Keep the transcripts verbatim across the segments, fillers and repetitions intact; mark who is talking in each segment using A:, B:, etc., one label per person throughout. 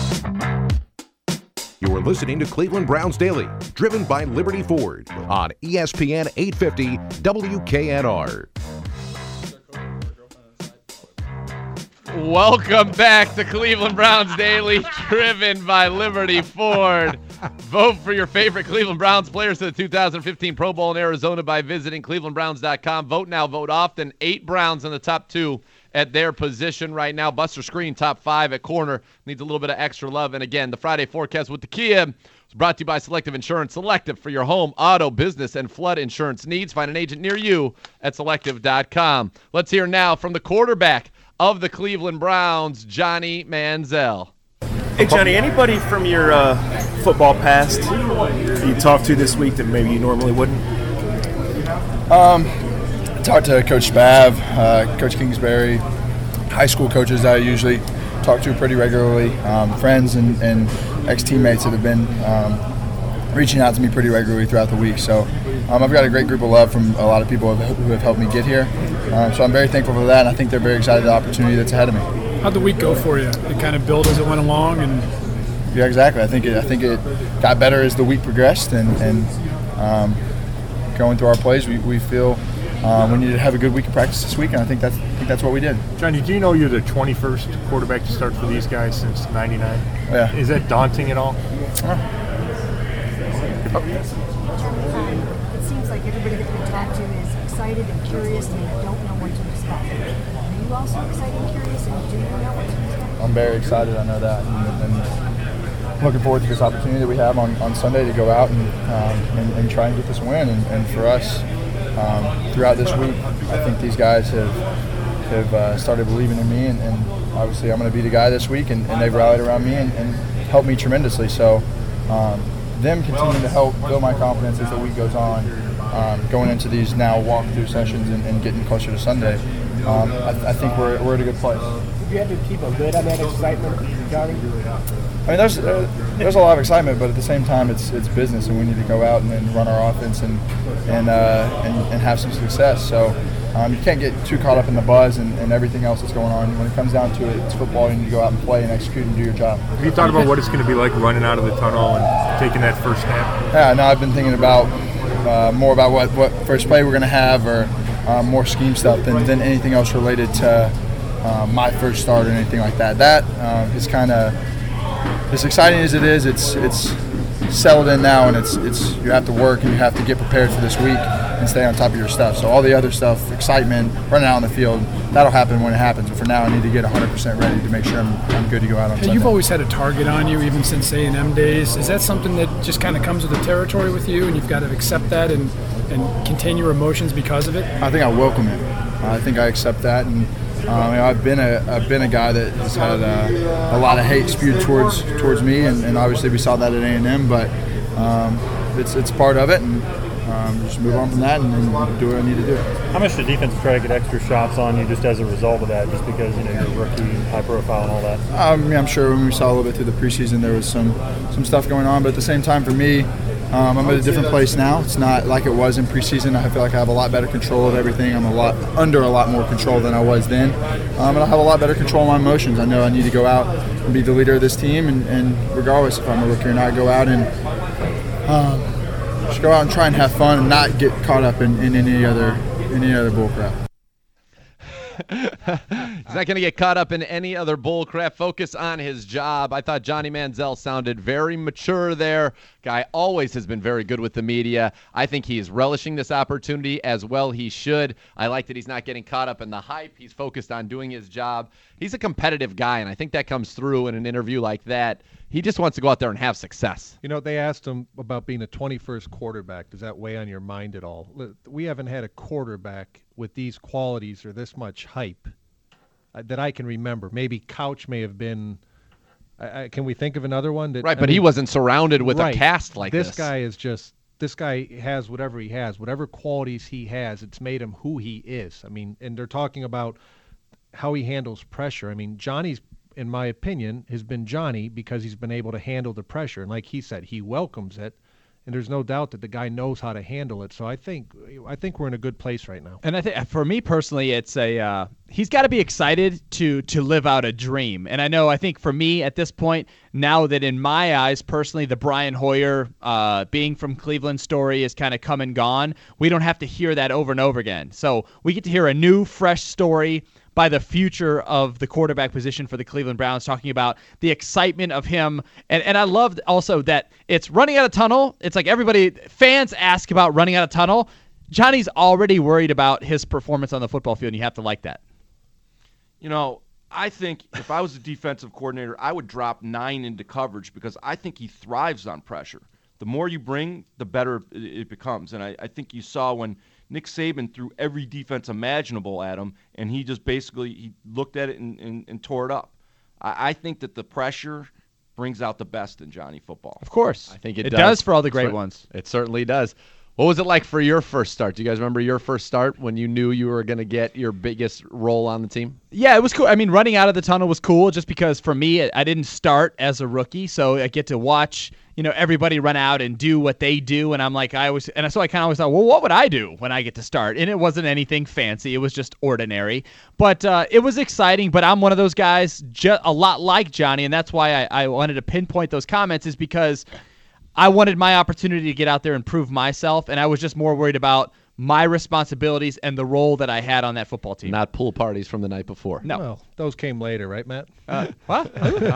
A: You're listening to Cleveland Browns Daily, driven by Liberty Ford on E S P N eight fifty W K N R.
B: Welcome back to Cleveland Browns Daily, driven by Liberty Ford. Vote for your favorite Cleveland Browns players to the two thousand fifteen Pro Bowl in Arizona by visiting cleveland browns dot com. Vote now, vote often. Eight Browns in the top two at their position right now. Buster Screen, top five at corner. Needs a little bit of extra love. And again, the Friday forecast with the Kia is brought to you by Selective Insurance. Selective for your home, auto, business, and flood insurance needs. Find an agent near you at selective dot com. Let's hear now from the quarterback of the Cleveland Browns, Johnny Manziel.
C: Hey, Johnny, anybody from your uh, football past you talked to this week that maybe you normally wouldn't?
D: Um, I talked to Coach Spav, uh, Coach Kingsbury, high school coaches that I usually talk to pretty regularly, um, friends and, and ex-teammates that have been um, reaching out to me pretty regularly throughout the week. So um, I've got a great group of love from a lot of people who have helped me get here. Um, so I'm very thankful for that, and I think they're very excited about the opportunity that's ahead of me.
E: How'd the week go for you? It kind of built as it went along, and
D: yeah, exactly. I think it, I think it got better as the week progressed, and, and um, going through our plays, we, we feel um, we need to have a good week of practice this week, and I think that's I think that's what we did.
C: Johnny, do you know you're the twenty-first quarterback to start for these guys since ninety-nine?
D: Yeah.
C: Is that daunting at all?
D: Uh,
F: It seems like everybody that we talk to is excited and curious, and they don't know what to expect. Are you also excited and curious, and do you know what to expect?
D: I'm very excited. I know that, and, and looking forward to this opportunity that we have on, on Sunday to go out and, um, and and try and get this win. And, and for us, um, throughout this week, I think these guys have have uh, started believing in me, and, and obviously I'm going to be the guy this week, and, and they've rallied around me and, and helped me tremendously. So um, them continuing to help build my confidence as the week goes on, um, going into these now walkthrough sessions and, and getting closer to Sunday, um, I, I think we're we're at a good place.
G: Did you have to keep a lid on that excitement, Johnny?
D: I mean, there's uh, there's a lot of excitement, but at the same time, it's it's business, and we need to go out and, and run our offense and and, uh, and and have some success. So um, you can't get too caught up in the buzz and, and everything else that's going on. When it comes down to it, it's football. You need to go out and play and execute and do your job.
C: Have you thought about what it's going to be like running out of the tunnel and taking that first snap?
D: Yeah, no, I've been thinking about uh, more about what, what first play we're going to have, or um, more scheme stuff than, than anything else related to uh, my first start or anything like that. That uh, is kind of, as exciting as it is, it's it's settled in now, and it's it's you have to work and you have to get prepared for this week and stay on top of your stuff. So all the other stuff, excitement, running out on the field, that'll happen when it happens. But for now, I need to get one hundred percent ready to make sure I'm, I'm good to go out on
E: hey,
D: Sunday.
E: You've always had a target on you, even since A and M days. Is that something that just kind of comes with the territory with you, and you've got to accept that and, and contain your emotions because of it?
D: I think I welcome it. I think I accept that, and um, you know, I've been a I've been a guy that has had uh, a lot of hate spewed towards towards me, and, and obviously we saw that at A and M. But um, it's it's part of it, and um, just move on from that and, and do what I need to do.
H: How much did defense try to get extra shots on you just as a result of that, just because you know you're a rookie, high profile, and all that?
D: I mean, I'm sure when we saw a little bit through the preseason, there was some some stuff going on, but at the same time, for me. Um, I'm at a different place now. It's not like it was in preseason. I feel like I have a lot better control of everything. I'm a lot under a lot more control than I was then, um, and I have a lot better control of my emotions. I know I need to go out and be the leader of this team, and, and regardless if I'm a rookie or not, go out and um, just go out and try and have fun and not get caught up in, in any other in any other bull crap.
B: He's not going to get caught up in any other bull crap. Focus on his job. I thought Johnny Manziel sounded very mature there. Guy always has been very good with the media. I think he is relishing this opportunity as well. He should. I like that he's not getting caught up in the hype. He's focused on doing his job. He's a competitive guy, and I think that comes through in an interview like that. He just wants to go out there and have success.
I: You know, they asked him about being a twenty-first quarterback. Does that weigh on your mind at all? We haven't had a quarterback with these qualities or this much hype uh, that I can remember. Maybe Couch may have been. I, I, can we think of another one? That,
B: right,
I: I
B: but
I: mean,
B: he wasn't surrounded with
I: right.
B: a cast like this.
I: This guy is just. This guy has whatever he has, whatever qualities he has. It's made him who he is. I mean, and they're talking about how he handles pressure. I mean, Johnny's, in my opinion, has been Johnny because he's been able to handle the pressure. And like he said, he welcomes it. And there's no doubt that the guy knows how to handle it. So I think I think we're in a good place right now.
J: And I think for me personally, it's a uh, he's got to be excited to to live out a dream. And I know, I think for me at this point, now that in my eyes, personally, the Brian Hoyer uh, being from Cleveland story is kind of come and gone. We don't have to hear that over and over again. So we get to hear a new, fresh story by the future of the quarterback position for the Cleveland Browns, talking about the excitement of him. And and I love also that it's running out of tunnel. It's like everybody, fans ask about running out of tunnel. Johnny's already worried about his performance on the football field, and you have to like that.
K: You know, I think if I was a defensive coordinator, I would drop nine into coverage because I think he thrives on pressure. The more you bring, the better it becomes. And I, I think you saw when Nick Saban threw every defense imaginable at him, and he just basically he looked at it and, and, and tore it up. I, I think that the pressure brings out the best in Johnny football.
J: Of course.
B: I think it,
J: it
B: does.
J: does for all the great
B: Cer-
J: ones.
B: It certainly does. What was it like for your first start? Do you guys remember your first start when you knew you were going to get your biggest role on the team?
J: Yeah, it was cool. I mean, running out of the tunnel was cool just because for me, I didn't start as a rookie, so I get to watch, you know, everybody run out and do what they do, and I'm like, I always, and so I kind of always thought, well, what would I do when I get to start? And it wasn't anything fancy; it was just ordinary. But uh, it was exciting. But I'm one of those guys, ju- a lot like Johnny, and that's why I, I wanted to pinpoint those comments, is because I wanted my opportunity to get out there and prove myself, and I was just more worried about my responsibilities and the role that I had on that football team.
B: Not pool parties from the night before.
J: No.
I: Well, those came later, right, Matt?
J: Uh, what?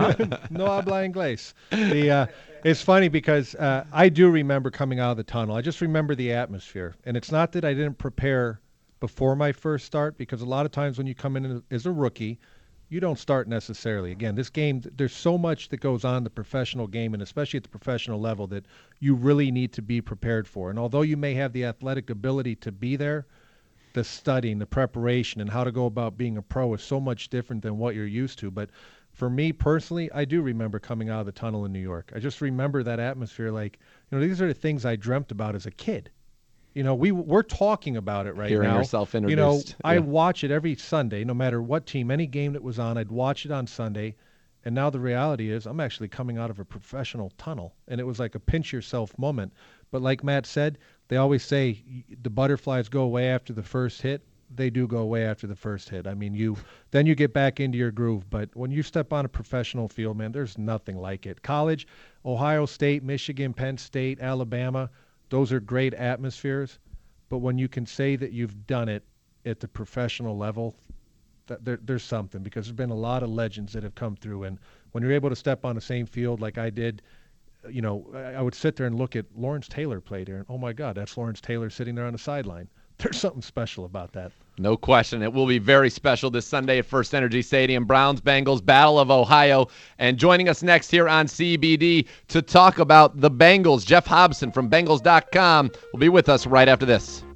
I: No habla inglés. The, uh, it's funny because uh, I do remember coming out of the tunnel. I just remember the atmosphere. And it's not that I didn't prepare before my first start, because a lot of times when you come in as a rookie, you don't start necessarily. Again, this game, there's so much that goes on in the professional game, and especially at the professional level, that you really need to be prepared for. And although you may have the athletic ability to be there, the studying, the preparation, and how to go about being a pro is so much different than what you're used to. But for me personally, I do remember coming out of the tunnel in New York. I just remember that atmosphere. Like, you know, these are the things I dreamt about as a kid. You know, we, we're talking about it right
B: Hearing
I: now.
B: yourself
I: You know,
B: introduced.
I: I
B: Yeah.
I: watch it every Sunday, no matter what team, any game that was on, I'd watch it on Sunday. And now the reality is I'm actually coming out of a professional tunnel. And it was like a pinch yourself moment. But like Matt said, they always say the butterflies go away after the first hit. They do go away after the first hit. I mean, you then you get back into your groove. But when you step on a professional field, man, there's nothing like it. College, Ohio State, Michigan, Penn State, Alabama, those are great atmospheres. But when you can say that you've done it at the professional level, that there, there's something, because there's been a lot of legends that have come through. And when you're able to step on the same field like I did, you know, I, I would sit there and look at Lawrence Taylor play there, and oh my God, that's Lawrence Taylor sitting there on the sideline. There's something special about that.
B: No question. It will be very special this Sunday at First Energy Stadium. Browns, Bengals, Battle of Ohio. And joining us next here on C B D to talk about the Bengals, Jeff Hobson from Bengals dot com will be with us right after this.